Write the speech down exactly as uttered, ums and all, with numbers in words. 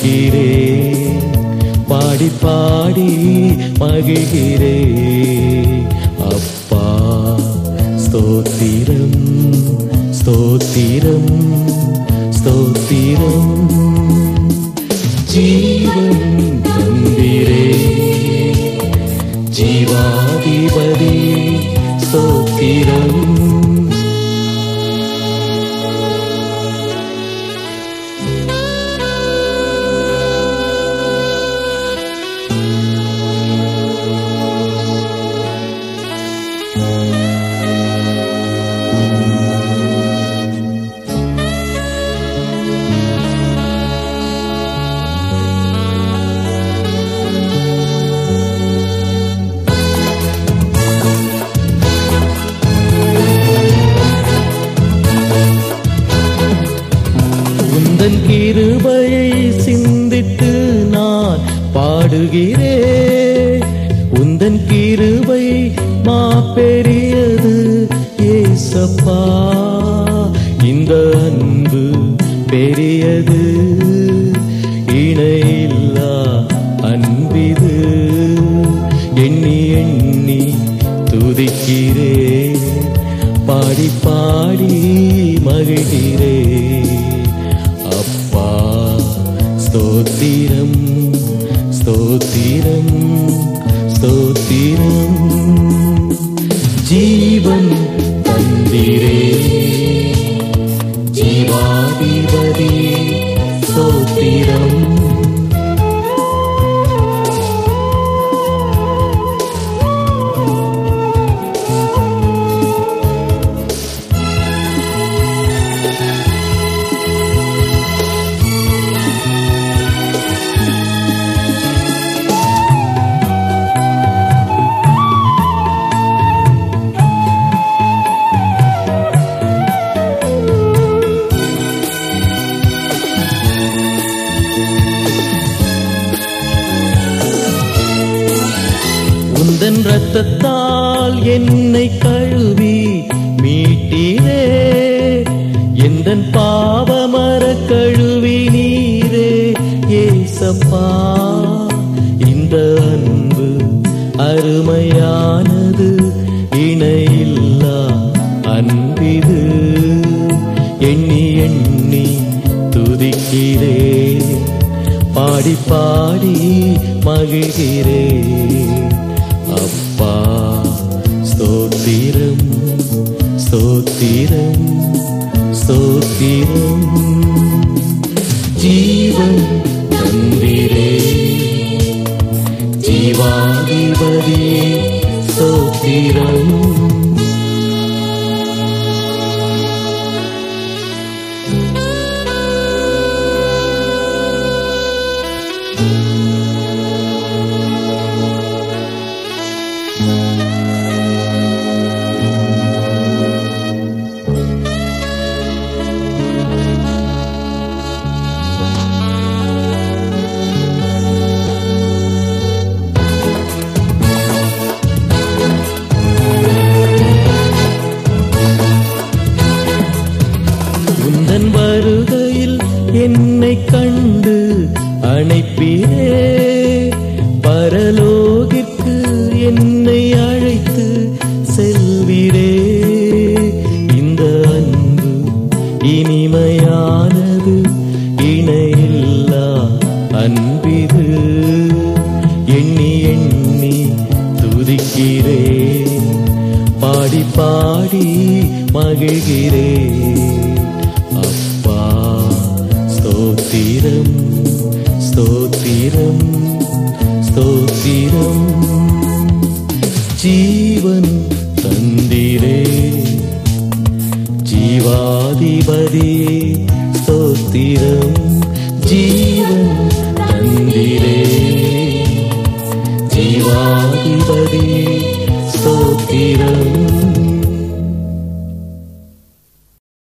துதிக்கிறேன், பாடி பாடி மகிழ்கிறேன். அப்பா ஸ்தோத்திரம் ஸ்தோத்திரம் ஸ்தோத்திரம். ஜீவன் தந்திரே ஜீவாதிபதி ஸ்தோத்திரம். உந்தன் கிருபையை சிந்தித்து நான் பாடுகிறேன். உந்தன் கிருபை மாபெரியது ஏசப்பா, இந்த அன்பு பெரியது, இணையில்லா அன்பிது. எண்ணி எண்ணி துதிக்கிறேன், பாடி பாடி மகிழ்கிறேன். அப்பா ஸ்தோத்திரம் ஸ்தோத்திரம் ஸ்தோத்திரம். ஜீவன் தந்திரே ஜீவாதிபதி ஸ்தோத்திரம். உந்தன் இரத்தத்தால் என்னை கழுவி மீட்டீரே, எந்தன் பாவமர கழுவி நீரே ஏசப்பா. இந்த அன்பு அருமையானது, இணையில்லா அன்பிது. எண்ணி எண்ணி துதிக்கிறேன், பாடி பாடி மகிழ்கிறேன். அப்பா ஸ்தோத்திரம் ஸ்தோத்திரம் ஸ்தோத்திரம். ஜீவன் தந்திரே ஜீவாதிபதி ஸ்தோத்திரம். உந்தன் வருகையில் என்னை கண்டு அணைப்பீரே, பரலோகிற்கு என்னை அழைத்து செல்வீரே. இந்த அன்பு இனிமையானது, இணையில்லா அன்பிது. எண்ணி எண்ணி துதிக்கிறேன், பாடி பாடி மகிழ்கிறேன். அப்பா ஸ்தோத்திரம் ஸ்தோத்திரம் ஸ்தோத்திரம். ஜீவன் தந்திரே ஜீவாதிபதி ஸ்தோத்திரம். ஜீவன் தந்திரே ஜீவாதிபதி ஸ்தோத்திரம்.